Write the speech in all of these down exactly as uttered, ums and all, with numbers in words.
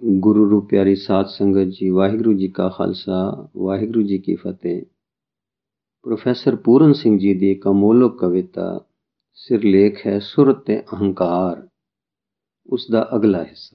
ਗੁਰੂ ਰੂਪ ਪਿਆਰੀ ਸਾਧ ਸੰਗਤ ਜੀ, ਵਾਹਿਗੁਰੂ ਜੀ ਕਾ ਖਾਲਸਾ, ਵਾਹਿਗੁਰੂ ਜੀ ਕੀ ਫਤਿਹ। ਪ੍ਰੋਫੈਸਰ ਪੂਰਨ ਸਿੰਘ ਜੀ ਦੀ ਇੱਕ ਅਮੋਲਕ ਕਵਿਤਾ, ਸਿਰਲੇਖ ਹੈ ਸੁਰਤ ਤੇ ਅਹੰਕਾਰ। ਉਸ ਦਾ ਅਗਲਾ ਹਿੱਸਾ।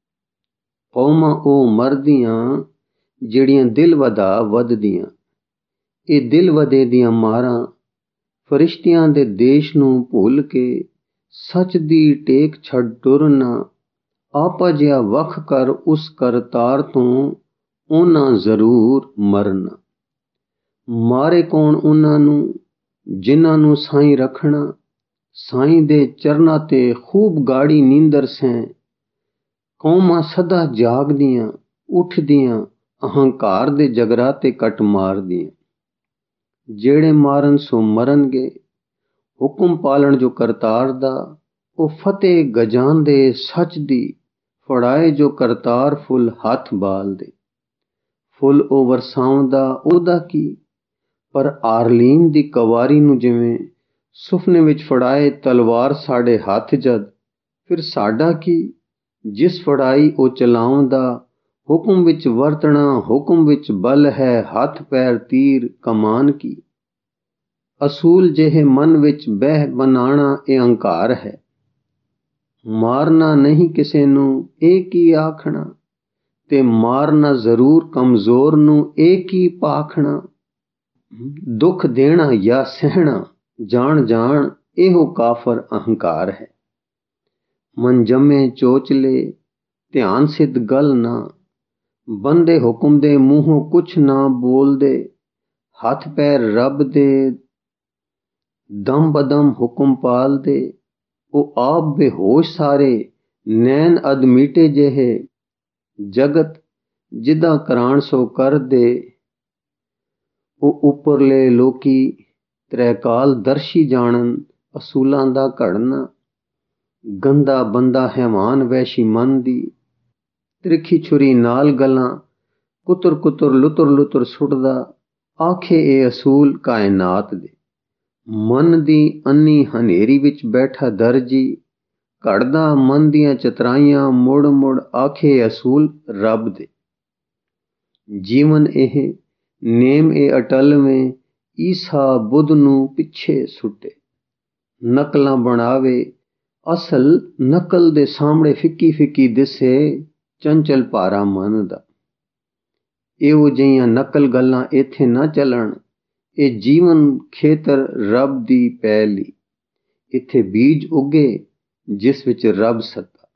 ਕੌਮਾਂ ਉਹ ਮਰਦੀਆਂ ਜਿਹੜੀਆਂ ਦਿਲ ਵਧਾ ਵੱਧਦੀਆਂ, ਇਹ ਦਿਲ ਵਧੇ ਦੀਆਂ ਮਾਰਾਂ ਫਰਿਸ਼ਤਿਆਂ ਦੇ ਦੇਸ਼ ਨੂੰ ਭੁੱਲ ਕੇ ਸੱਚ ਦੀ ਟੇਕ ਛੱਡ ਟੁਰਨਾ। ਆਪਾ ਜਿਹਾ ਵੱਖ ਕਰ ਉਸ ਕਰਤਾਰ ਤੋਂ, ਉਹਨਾਂ ਜ਼ਰੂਰ ਮਰਨਾ। ਮਾਰੇ ਕੌਣ ਉਹਨਾਂ ਨੂੰ ਜਿਨ੍ਹਾਂ ਨੂੰ ਸਾਈਂ ਰੱਖਣਾ, ਸਾਈਂ ਦੇ ਚਰਨਾਂ ਤੇ ਖੂਬ ਗਾੜੀ ਨੀਂਦਰ ਸੈਂ। ਕੌਮਾਂ ਸਦਾ ਜਾਗਦੀਆਂ ਉੱਠਦੀਆਂ, ਅਹੰਕਾਰ ਦੇ ਜਗਰਾਤੇ ਕੱਟ ਮਾਰਦੀਆਂ। ਜਿਹੜੇ ਮਾਰਨ ਸੋ ਮਰਨਗੇ, ਹੁਕਮ ਪਾਲਣ ਜੋ ਕਰਤਾਰ ਦਾ। ਉਹ ਫਤਿਹ ਗਜਾਂਦੇ ਸੱਚ ਦੀ, ਫੜਾਏ ਜੋ ਕਰਤਾਰ ਫੁੱਲ ਹੱਥ ਬਾਲ ਦੇ। ਫੁੱਲ ਉਹ ਵਰਸਾਉਂਦਾ ਉਹਦਾ ਕੀ, ਪਰ ਆਰਲੀਨ ਦੀ ਕਵਾਰੀ ਨੂੰ ਜਿਵੇਂ ਸੁਫਨੇ ਵਿੱਚ ਫੜਾਏ ਤਲਵਾਰ ਸਾਡੇ ਹੱਥ ਜਦ, ਫਿਰ ਸਾਡਾ ਕੀ। ਜਿਸ ਫੜਾਈ ਉਹ ਚਲਾਉਂਦਾ, ਹੁਕਮ ਵਿੱਚ ਵਰਤਣਾ ਹੁਕਮ ਵਿੱਚ ਬਲ ਹੈ। ਹੱਥ ਪੈਰ ਤੀਰ ਕਮਾਨ ਕੀ, ਅਸੂਲ ਜਿਹੇ ਮਨ ਵਿੱਚ ਬਹਿ ਬਣਾਣਾ ਇਹ ਅਹੰਕਾਰ ਹੈ। ਮਾਰਨਾ ਨਹੀਂ ਕਿਸੇ ਨੂੰ ਇਹ ਕੀ ਆਖਣਾ, ਤੇ ਮਾਰਨਾ ਜ਼ਰੂਰ ਕਮਜ਼ੋਰ ਨੂੰ ਇਹ ਕੀ ਪਾਖਣਾ। ਦੁੱਖ ਦੇਣਾ ਜਾਂ ਸਹਿਣਾ ਜਾਣ ਜਾਣ, ਇਹੋ ਕਾਫਰ ਅਹੰਕਾਰ ਹੈ। ਮਨ ਜੰਮੇ ਚੋਚਲੇ ਧਿਆਨ ਸਿੱਧ ਗੱਲ ਨਾ, ਬੰਦੇ ਹੁਕਮ ਦੇ ਮੂੰਹੋਂ ਕੁਛ ਨਾ ਬੋਲਦੇ। ਹੱਥ ਪੈਰ ਰੱਬ ਦੇ ਦਮ ਬਦਮ ਹੁਕਮ ਪਾਲਦੇ। ਉਹ ਆਪ ਬੇਹੋਸ਼ ਸਾਰੇ ਨੈਣ ਅਧ ਮੀਟੇ ਜਿਹੇ, ਜਗਤ ਜਿੱਦਾਂ ਕਰਾਣ ਸੋ ਕਰਦੇ। ਉਹ ਉੱਪਰਲੇ ਲੋਕੀ ਤ੍ਰੈਕਾਲ ਦਰਸ਼ੀ ਜਾਣਨ, ਅਸੂਲਾਂ ਦਾ ਘੜਨਾ। ਗੰਦਾ ਬੰਦਾ ਹੈਵਾਨ ਵਹਿਸ਼ੀ ਮਨ ਦੀ, ਤ੍ਰਿਖੀ ਛੁਰੀ ਨਾਲ ਗੱਲਾਂ ਕੁਤਰ ਕੁਤਰ ਲੁਤਰ ਲੁਤਰ ਸੁੱਟਦਾ। ਆਖੇ ਇਹ ਅਸੂਲ ਕਾਇਨਾਤ ਦੇ। ਮਨ ਦੀ ਅੰਨੀ ਹਨੇਰੀ ਵਿੱਚ ਬੈਠਾ ਦਰਜੀ, ਘੜਦਾ ਮਨ ਦੀਆਂ ਚਤਰਾਈਆਂ ਮੁੜ ਮੁੜ। ਆਖੇ ਅਸੂਲ ਰੱਬ ਦੇ। ਜੀਵਨ ਇਹ ਨੇਮ ਇਹ ਅਟਲਵੇਂ, ਈਸਾ ਬੁੱਧ ਨੂੰ ਪਿੱਛੇ ਸੁੱਟੇ। ਨਕਲਾਂ ਬਣਾਵੇ ਅਸਲ ਨਕਲ ਦੇ ਸਾਹਮਣੇ ਫਿੱਕੀ ਫਿੱਕੀ ਦਿਸੇ, ਚੰਚਲ ਭਾਰਾ ਮਨ ਦਾ। ਇਹੋ ਜਿਹੀਆਂ ਨਕਲ ਗੱਲਾਂ ਇੱਥੇ ਨਾ ਚੱਲਣ। ਇਹ ਜੀਵਨ ਖੇਤਰ ਰੱਬ ਦੀ ਪਹਿਲੀ, ਇੱਥੇ ਬੀਜ ਉੱਗੇ ਜਿਸ ਵਿੱਚ ਰੱਬ ਸੱਤਾ।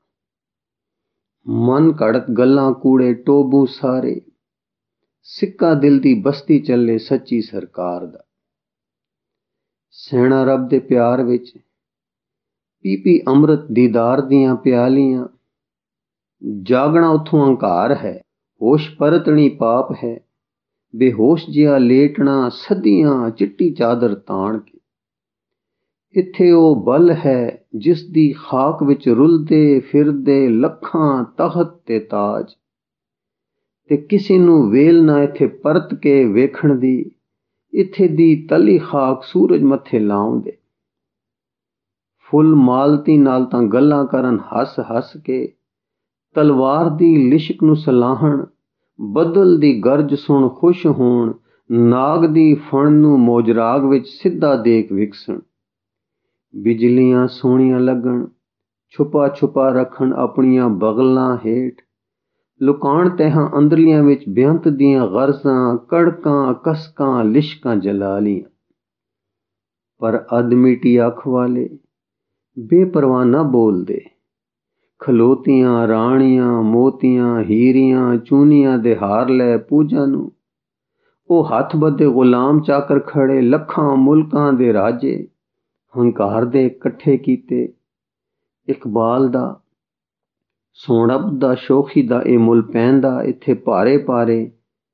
ਮਨ ਘੜਤ ਗੱਲਾਂ ਕੂੜੇ ਟੋਬੂ ਸਾਰੇ, ਸਿੱਕਾ ਦਿਲ ਦੀ ਬਸਤੀ ਚੱਲੇ ਸੱਚੀ ਸਰਕਾਰ ਦਾ। ਸਹਿਣਾ ਰੱਬ ਦੇ ਪਿਆਰ ਵਿੱਚ, ਪੀ ਪੀ ਅੰਮ੍ਰਿਤ ਦੀਦਾਰ ਦੀਆਂ ਪਿਆਲੀਆਂ। ਜਾਗਣਾ ਉੱਥੋਂ ਅਹੰਕਾਰ ਹੈ, ਹੋਸ਼ ਪਰਤਣੀ ਪਾਪ ਹੈ। ਬੇਹੋਸ਼ ਜਿਹਾ ਲੇਟਣਾ ਸਦੀਆਂ ਚਿੱਟੀ ਚਾਦਰ ਤਾਣ ਕੇ। ਇੱਥੇ ਉਹ ਬਲ ਹੈ ਜਿਸ ਦੀ ਖਾਕ ਵਿੱਚ ਰੁਲਦੇ ਫਿਰਦੇ ਲੱਖਾਂ ਤਖ਼ਤ ਤੇ ਤਾਜ। ਤੇ ਕਿਸੇ ਨੂੰ ਵੇਲ ਨਾ ਇੱਥੇ ਪਰਤ ਕੇ ਵੇਖਣ ਦੀ, ਇੱਥੇ ਦੀ ਤਲੀ ਖਾਕ ਸੂਰਜ ਮੱਥੇ ਲਾਉਂਦੇ। ਫੁੱਲ ਮਾਲਤੀ ਨਾਲ ਤਾਂ ਗੱਲਾਂ ਕਰਨ ਹੱਸ ਹੱਸ ਕੇ, ਤਲਵਾਰ ਦੀ ਲਿਸ਼ਕ ਨੂੰ ਸਲਾਹਣ। ਬੱਦਲ ਦੀ ਗਰਜ ਸੁਣ ਖੁਸ਼ ਹੋਣ, ਨਾਗ ਦੀ ਫਣ ਨੂੰ ਮੋਜਰਾਗ ਵਿੱਚ ਸਿੱਧਾ ਦੇਖ ਵਿਕਸਣ। ਬਿਜਲੀਆਂ ਸੋਹਣੀਆਂ ਲੱਗਣ, ਛੁਪਾ ਛੁਪਾ ਰੱਖਣ ਆਪਣੀਆਂ ਬਗਲਾਂ ਹੇਠ। ਲੁਕਾਣ ਤਹਾਂ ਅੰਦਰਲੀਆਂ ਵਿੱਚ ਬੇਅੰਤ ਦੀਆਂ ਗਰਜ਼ਾਂ, ਕੜਕਾਂ ਕਸਕਾਂ ਲਿਸ਼ਕਾਂ ਜਲਾਲੀਆਂ। ਪਰ ਅਦਮੀਟੀ ਅੱਖ ਵਾਲੇ ਬੇਪਰਵਾਹ ਨਾ ਬੋਲਦੇ। ਖਲੋਤੀਆਂ ਰਾਣੀਆਂ ਮੋਤੀਆਂ ਹੀਰੀਆਂ ਚੂਨੀਆਂ ਦੇ ਹਾਰ ਲੈ ਪੂਜਾ ਨੂੰ। ਉਹ ਹੱਥ ਬੱਧੇ ਗੁਲਾਮ ਚਾਕਰ ਖੜੇ, ਲੱਖਾਂ ਮੁਲਕਾਂ ਦੇ ਰਾਜੇ ਹੰਕਾਰ ਦੇ ਇਕੱਠੇ ਕੀਤੇ। ਇਕਬਾਲ ਦਾ ਸੋਹਣਬ ਦਾ ਸ਼ੋਖੀ ਦਾ ਇਹ ਮੁੱਲ ਪੈਂਦਾ, ਇੱਥੇ ਭਾਰੇ ਭਾਰੇ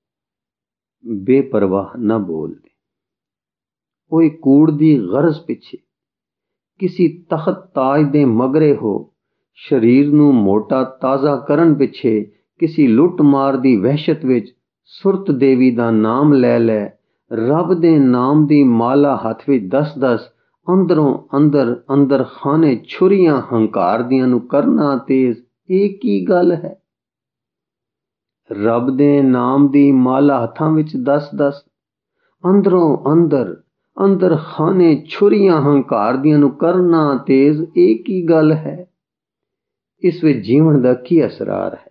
ਬੇਪਰਵਾਹ ਨਾ ਬੋਲਦੇ। ਉਹ ਇੱਕ ਕੂੜ ਦੀ ਗਰਜ਼ ਪਿੱਛੇ, ਕਿਸੀ ਤਖਤ ਤਾਜ ਦੇ ਮਗਰੇ ਹੋ। ਸਰੀਰ ਨੂੰ ਮੋਟਾ ਤਾਜ਼ਾ ਕਰਨ ਪਿੱਛੇ, ਕਿਸੀ ਲੁੱਟ ਮਾਰ ਦੀ ਵਹਿਸ਼ਤ ਵਿੱਚ ਸੁਰਤ ਦੇਵੀ ਦਾ ਨਾਮ ਲੈ ਲੈ। ਰੱਬ ਦੇ ਨਾਮ ਦੀ ਮਾਲਾ ਹੱਥ ਵਿੱਚ ਦਸ ਦਸ, ਅੰਦਰੋਂ ਅੰਦਰ ਅੰਦਰ ਖਾਨੇ ਛੁਰੀਆਂ ਹੰਕਾਰ ਦੀਆਂ ਨੂੰ ਕਰਨਾ ਤੇਜ਼। ਇਹ ਕੀ ਗੱਲ ਹੈ? ਰੱਬ ਦੇ ਨਾਮ ਦੀ ਮਾਲਾ ਹੱਥਾਂ ਵਿੱਚ ਦਸ ਦਸ, ਅੰਦਰੋਂ ਅੰਦਰ ਅੰਦਰ ਖਾਨੇ ਛੁਰੀਆਂ ਹੰਕਾਰ ਦੀਆਂ ਨੂੰ ਕਰਨਾ ਤੇਜ਼, ਇਹ ਕੀ ਗੱਲ ਹੈ? ਇਸ ਵਿੱਚ ਜੀਵਨ ਦਾ ਕੀ ਅਸਰਾਰ ਹੈ?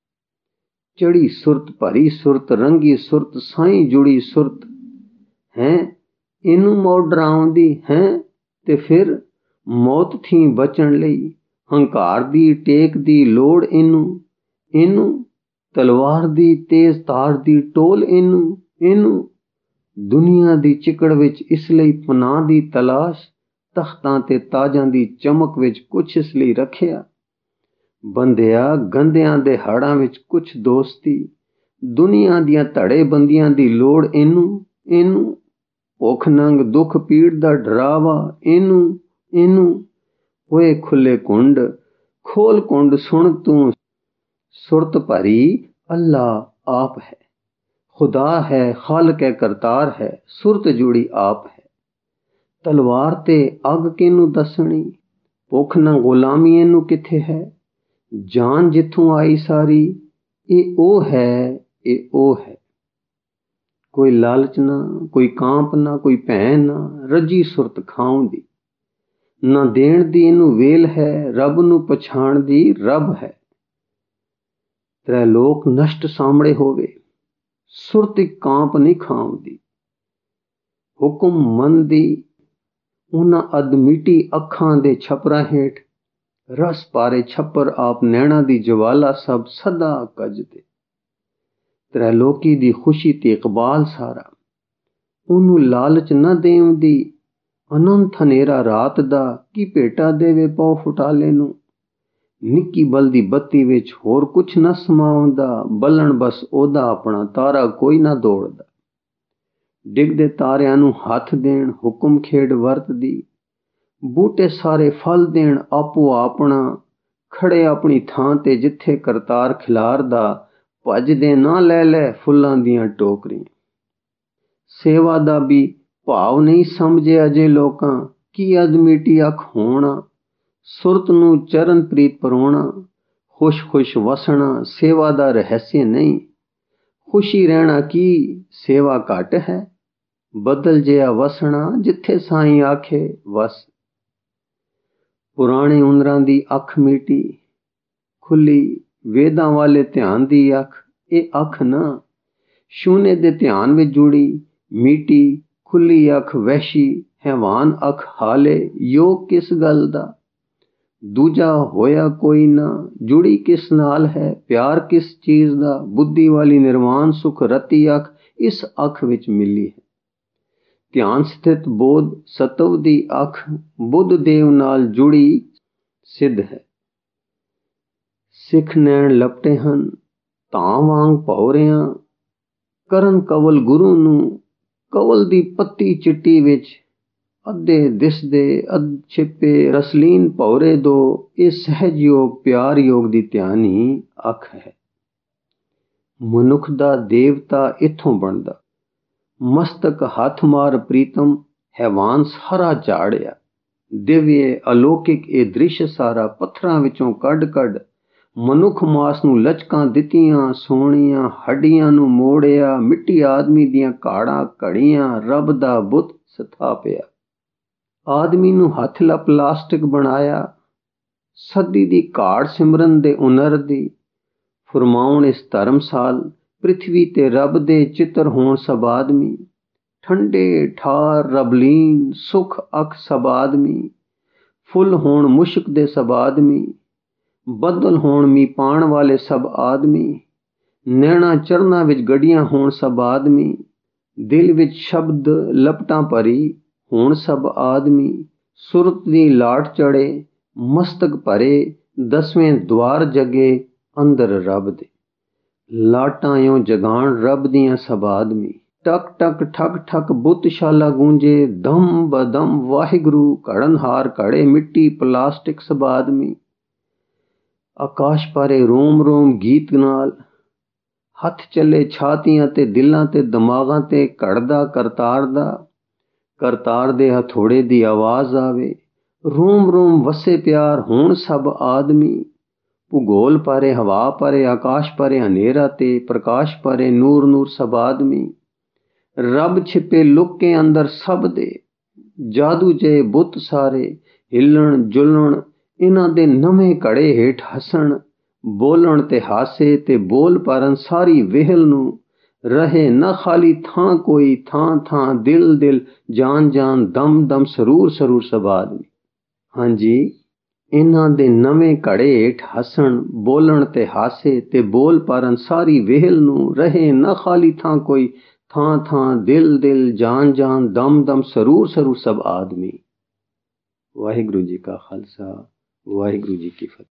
ਚੜੀ ਸੁਰਤ, ਭਰੀ ਸੁਰਤ, ਰੰਗੀ ਸੁਰਤ, ਸਾਈਂ ਜੁੜੀ ਸੁਰਤ ਹੈ, ਇਹਨੂੰ ਮੌਤ ਡਰਾਉਂਦੀ ਹੈ। ਤੇ ਫਿਰ ਮੌਤ ਥੀ ਬਚਣ ਲਈ ਹੰਕਾਰ ਦੀ ਟੇਕ ਦੀ ਲੋੜ ਇਹਨੂੰ, ਇਹਨੂੰ ਤਲਵਾਰ ਦੀ ਤੇਜ਼ ਤਾਰ ਦੀ ਟੋਲ ਇਹਨੂੰ, ਇਹਨੂੰ ਦੁਨੀਆ ਦੀ ਚਿਕੜ ਵਿੱਚ ਇਸ ਲਈ ਪਨਾਹ ਦੀ ਤਲਾਸ਼, ਤਖਤਾਂ ਤੇ ਤਾਜਾਂ ਦੀ ਚਮਕ ਵਿੱਚ ਕੁਛ ਇਸ ਲਈ ਰੱਖਿਆ। ਬੰਦਿਆ ਗੰਦਿਆਂ ਦੇ ਹੜਾਂ ਵਿੱਚ ਕੁਛ ਦੋਸਤੀ, ਦੁਨੀਆ ਦੀਆਂ ਧੜੇ ਬੰਦੀਆਂ ਦੀ ਲੋੜ ਇਹਨੂੰ, ਇਹਨੂੰ ਭੁੱਖ ਨੰਗ ਦੁੱਖ ਪੀੜ ਦਾ ਡਰਾਵਾ ਇਹਨੂੰ, ਇਹਨੂੰ ਹੋਏ ਖੁੱਲੇ ਕੁੰਡ, ਖੋਲ ਕੁੰਡ ਸੁਣ ਤੂੰ, ਸੁਰਤ ਭਰੀ ਅੱਲਾ ਆਪ ਹੈ, ਖੁਦਾ ਹੈ, ਖਾਲਕ ਹੈ, ਕਰਤਾਰ ਹੈ, ਸੁਰਤ ਜੁੜੀ ਆਪ ਹੈ। ਤਲਵਾਰ ਤੇ ਅੱਗ ਕਿਹਨੂੰ ਦੱਸਣੀ, ਭੁੱਖ ਨਾ ਗੁਲਾਮੀ ਇਹਨੂੰ ਕਿੱਥੇ ਹੈ, ਜਾਨ ਜਿੱਥੋਂ ਆਈ ਸਾਰੀ, ਇਹ ਉਹ ਹੈ, ਇਹ ਉਹ ਹੈ। ਕੋਈ ਲਾਲਚ ਨਾ, ਕੋਈ ਕਾਂਪ ਨਾ, ਕੋਈ ਭੈਣ ਨਾ, ਰੱਜੀ ਸੁਰਤ ਖਾਉਣ ਦੀ, ਨਾ ਦੇਣ ਦੀ ਇਹਨੂੰ ਵੇਲ ਹੈ, ਰੱਬ ਨੂੰ ਪਛਾਣ ਦੀ ਰੱਬ ਹੈ। ਤ੍ਰੈ ਲੋਕ ਨਸ਼ਟ ਸਾਹਮਣੇ ਹੋਵੇ, ਸੁਰਤ ਇੱਕ ਕਾਂਪ ਨਹੀਂ ਖਾਉਂਦੀ। ਹੁਕਮ ਮੰਨਦੀ ਉਹਨਾਂ ਅਦਮੀਟੀ ਅੱਖਾਂ ਦੇ ਛਪਰਾਂ ਹੇਠ, ਰਸ ਪਾਰੇ ਛੱਪਰ ਆਪ ਨੈਣਾ ਦੀ ਜਵਾਲਾ ਸਭ ਸਦਾ ਕੱਜਦੇ। ਤ੍ਰੈਲੋਕੀ ਦੀ ਖੁਸ਼ੀ ਤੇ ਇਕਬਾਲ ਸਾਰਾ, ਉਹਨੂੰ ਲਾਲਚ ਨਾ ਦੇਵਦੀ, ਅਨੰਤ ਹਨੇਰਾ ਰਾਤ ਦਾ ਕੀ ਭੇਟਾ ਦੇਵੇ ਪਉ ਫੁਟਾਲੇ ਨੂੰ। ਨਿੱਕੀ ਬਲਦੀ ਬੱਤੀ ਵਿੱਚ ਹੋਰ ਕੁਛ ਨਾ ਸਮਾਉਂਦਾ, ਬਲਣ ਬਸ ਉਹਦਾ ਆਪਣਾ, ਤਾਰਾ ਕੋਈ ਨਾ ਦੌੜਦਾ। ਡਿੱਗਦੇ ਤਾਰਿਆਂ ਨੂੰ ਹੱਥ ਦੇਣ ਹੁਕਮ ਖੇਡ ਵਰਤਦੀ, ਬੂਟੇ ਸਾਰੇ ਫਲ ਦੇਣ ਆਪੋ ਆਪਣਾ, ਖੜੇ ਆਪਣੀ ਥਾਂ ਤੇ ਜਿੱਥੇ ਕਰਤਾਰ ਖਿਲਾਰਦਾ, ਭੱਜਦੇ ਨਾ ਲੈ ਲੈ ਫੁੱਲਾਂ ਦੀਆਂ ਟੋਕਰੀਆਂ। ਸੇਵਾ ਦਾ ਵੀ ਭਾਵ ਨਹੀਂ ਸਮਝੇ ਅਜੇ ਲੋਕਾਂ, ਕੀ ਅਦਮੀਟੀ ਅੱਖ ਹੋਣਾ, ਸੁਰਤ ਨੂੰ ਚਰਨ ਪ੍ਰੀਤ ਪਰੋਣਾ, ਖੁਸ਼ ਖੁਸ਼ ਵਸਣਾ ਸੇਵਾ ਦਾ ਰਹੱਸੇ ਨਹੀਂ। ਖੁਸ਼ੀ ਰਹਿਣਾ ਕੀ ਸੇਵਾ ਘੱਟ ਹੈ, ਬਦਲ ਜਿਹਾ ਵਸਣਾ ਜਿੱਥੇ ਸਾਈਂ ਆਖੇ ਵਸ। ਪੁਰਾਣੇ ਉਨਰਾਂ ਦੀ ਅੱਖ ਮੀਟੀ ਖੁੱਲੀ, ਵੇਦਾਂ ਵਾਲੇ ਧਿਆਨ ਦੀ ਅੱਖ, ਇਹ ਅੱਖ ਨਾ ਸ਼ੂਨੇ ਦੇ ਧਿਆਨ ਵਿੱਚ ਜੁੜੀ, ਮੀਟੀ ਖੁੱਲੀ ਅੱਖ ਵਹਿਸ਼ੀ ਹੈਵਾਨ ਅੱਖ ਹਾਲੇ, ਯੋਗ ਕਿਸ ਗੱਲ ਦਾ, ਦੂਜਾ ਹੋਇਆ ਕੋਈ ਨਾ, ਜੁੜੀ ਕਿਸ ਨਾਲ ਹੈ, ਪਿਆਰ ਕਿਸ ਚੀਜ਼ ਦਾ, ਬੁੱਧੀ ਵਾਲੀ ਨਿਰਵਾਨ ਸੁਖ ਰਤੀ ਅੱਖ ਇਸ ਅੱਖ ਵਿੱਚ ਮਿਲੀ ਹੈ। ਧਿਆਨ ਸਥਿਤ ਬੋਧ ਸਤਵ ਦੀ ਅੱਖ ਬੁੱਧ ਦੇਵ ਨਾਲ ਜੁੜੀ ਸਿੱਧ ਹੈ। ਸਿੱਖ ਨੈਣ ਲਪਟੇ ਹਨ ਧਾਂ ਵਾਂਗ ਭੌਰਿਆਂ, ਕਰਨ ਕਵਲ ਗੁਰੂ ਨੂੰ, ਕਵਲ ਦੀ ਪੱਤੀ ਚਿੱਟੀ ਵਿੱਚ ਅੱਧੇ ਦਿਸਦੇ ਅੱਧ ਛਿਪੇ ਰਸਲੀਨ ਭੌਰੇ ਦੋ, ਇਹ ਸਹਿਜ ਯੋਗ ਪਿਆਰ ਯੋਗ ਦੀ ਧਿਆਨੀ ਅੱਖ ਹੈ। ਮਨੁੱਖ ਦਾ ਦੇਵਤਾ ਇੱਥੋਂ ਬਣਦਾ, ਮਸਤਕ ਹੱਥ ਮਾਰ ਪ੍ਰੀਤਮ ਹੈਵਾਨ ਸਾਰਾ ਝਾੜਿਆ, ਦਿਵਯ ਅਲੌਕਿਕ ਇਹ ਦ੍ਰਿਸ਼ ਸਾਰਾ ਪੱਥਰਾਂ ਵਿੱਚੋਂ ਕੱਢ ਕੱਢ, ਮਨੁੱਖ ਮਾਸ ਨੂੰ ਲਚਕਾਂ ਦਿੱਤੀਆਂ ਸੋਹਣੀਆਂ, ਹੱਡੀਆਂ ਨੂੰ ਮੋੜਿਆ, ਮਿੱਟੀ ਆਦਮੀ ਦੀਆਂ ਕਾੜਾਂ ਘੜੀਆਂ, ਰੱਬ ਦਾ ਬੁੱਤ ਸਥਾਪਿਆ, ਆਦਮੀ ਨੂੰ ਹੱਥ ਲਾ ਪਲਾਸਟਿਕ ਬਣਾਇਆ, ਸਦੀ ਦੀ ਘਾੜ ਸਿਮਰਨ ਦੇ ਹੁਨਰ ਦੀ, ਫਰਮਾਉਣ ਇਸ ਧਰਮਸਾਲ ਪ੍ਰਿਥਵੀ ਤੇ ਰੱਬ ਦੇ ਚਿੱਤਰ ਹੋਣ ਸਭ ਆਦਮੀ, ਠੰਡੇ ਠਾਰ ਰਬਲੀਨ ਸੁਖ ਅੱਖ ਸਭ ਆਦਮੀ, ਫੁੱਲ ਹੋਣ ਮੁਸ਼ਕ ਦੇ ਸਭ ਆਦਮੀ, ਬੱਦਲ ਹੋਣ ਮੀਂਹ ਪਾਣ ਵਾਲੇ ਸਭ ਆਦਮੀ, ਨੈਣਾ ਚਰਨਾਂ ਵਿੱਚ ਗੱਡੀਆਂ ਹੋਣ ਸਭ ਆਦਮੀ, ਦਿਲ ਵਿੱਚ ਸ਼ਬਦ ਲਪਟਾਂ ਭਰੀ ਹੋਣ ਸਭ ਆਦਮੀ, ਸੁਰਤ ਦੀ ਲਾਟ ਚੜੇ ਮਸਤਕ ਭਰੇ, ਦਸਵੇਂ ਦੁਆਰ ਜਗੇ ਅੰਦਰ ਰੱਬ ਦੇ, ਲਾਟਾਂ ਇਉਂ ਜਗਾਣ ਰੱਬ ਦੀਆਂ ਸਭ ਆਦਮੀ, ਟਕ ਟਕ ਠਕ ਠਕ ਬੁੱਤਸ਼ਾਲਾ ਗੂੰਜੇ, ਦਮ ਬਦਮ ਵਾਹਿਗੁਰੂ ਘੜਨਹਾਰ ਘੜੇ ਮਿੱਟੀ ਪਲਾਸਟਿਕ ਸਭ ਆਦਮੀ, ਆਕਾਸ਼ ਪਾਰੇ ਰੋਮ ਰੋਮ ਗੀਤ ਨਾਲ, ਹੱਥ ਚੱਲੇ ਛਾਤੀਆਂ ਤੇ ਦਿਲਾਂ ਤੇ ਦਿਮਾਗਾਂ ਤੇ ਘੜਦਾ ਕਰਤਾਰ ਦਾ, ਕਰਤਾਰ ਦੇ ਹਥੋੜੇ ਦੀ ਆਵਾਜ਼ ਆਵੇ, ਰੋਮ ਰੋਮ ਵਸੇ ਪਿਆਰ ਹੋਣ ਸਭ ਆਦਮੀ, ਭੂਗੋਲ ਪਾਰੇ ਹਵਾ ਪਾਰੇ ਆਕਾਸ਼ ਪਾਰੇ ਹਨੇਰਾ ਤੇ ਪ੍ਰਕਾਸ਼ ਪਾਰੇ ਨੂਰ ਨੂਰ ਸਭ ਆਦਮੀ। ਰੱਬ ਛਿਪੇ ਲੁਕੇ ਅੰਦਰ ਸਭ ਦੇ, ਜਾਦੂ ਜੇ ਬੁੱਤ ਸਾਰੇ ਹਿੱਲਣ ਜੁਲਣ ਇਹਨਾਂ ਦੇ ਨਵੇਂ ਘੜੇ ਹੇਠ ਹੱਸਣ। ਬੋਲਣ ਤੇ ਹਾਸੇ ਤੇ ਬੋਲ ਪਾਰਨ ਸਾਰੀ ਵਿਹਲ ਨੂੰ, ਰਹੇ ਨਾ ਖਾਲੀ ਥਾਂ ਕੋਈ ਥਾਂ ਥਾਂ ਦਿਲ ਦਿਲ ਜਾਨ ਜਾਨ ਦਮ ਦਮ ਸਰੂਰ ਸਰੂਰ ਸਭ ਆਦਮੀ। ਹਾਂਜੀ, ਇਹਨਾਂ ਦੇ ਨਵੇਂ ਘੜੇ ਹੇਠ ਹੱਸਣ ਬੋਲਣ ਤੇ ਹਾਸੇ ਤੇ ਬੋਲ ਪਾਰਨ ਸਾਰੀ ਵਿਹਲ ਨੂੰ, ਰਹੇ ਨਾ ਖਾਲੀ ਥਾਂ ਕੋਈ ਥਾਂ ਥਾਂ ਦਿਲ ਦਿਲ ਜਾਨ ਜਾਨ ਦਮ ਦਮ ਸਰੂਰ ਸਰੂਰ ਸਭ ਆਦਮੀ। ਵਾਹਿਗੁਰੂ ਜੀ ਕਾ ਖਾਲਸਾ, ਵਾਹਿਗੁਰੂ ਜੀ ਕੀ ਫਤਿਹ।